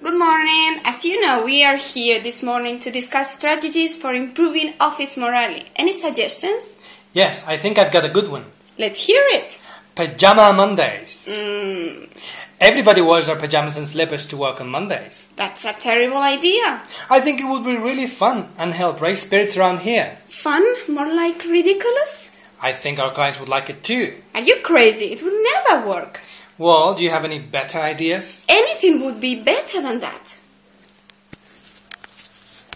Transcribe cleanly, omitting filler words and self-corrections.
Good morning. As you know, we are here this morning to discuss strategies for improving office morale. Any suggestions? Yes, I think I've got a good one. Let's hear it. Pajama Mondays. Everybody wears their pajamas and slippers to work on Mondays. That's a terrible idea. I think it would be really fun and help raise spirits around here. Fun? More like ridiculous? I think our clients would like it too. Are you crazy? It would never work. Well, do you have any better ideas? Anything would be better than that.